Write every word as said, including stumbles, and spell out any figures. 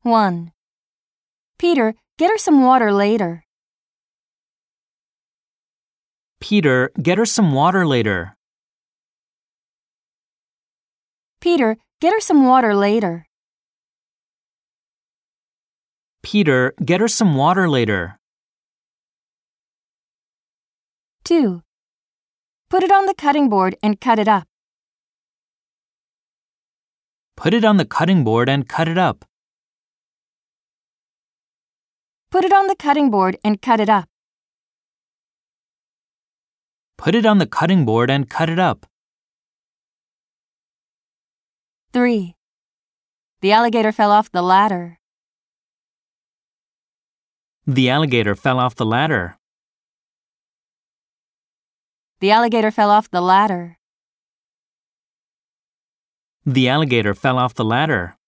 one. Peter, get her some water later. Peter, get her some water later. Peter, get her some water later. Peter, get her some water later. two. Put it on the cutting board and cut it up. Put it on the cutting board and cut it up. Put it on the cutting board and cut it up. Put it on the cutting board and cut it up. three. The alligator fell off the ladder. The alligator fell off the ladder. The alligator fell off the ladder. The alligator fell off the ladder.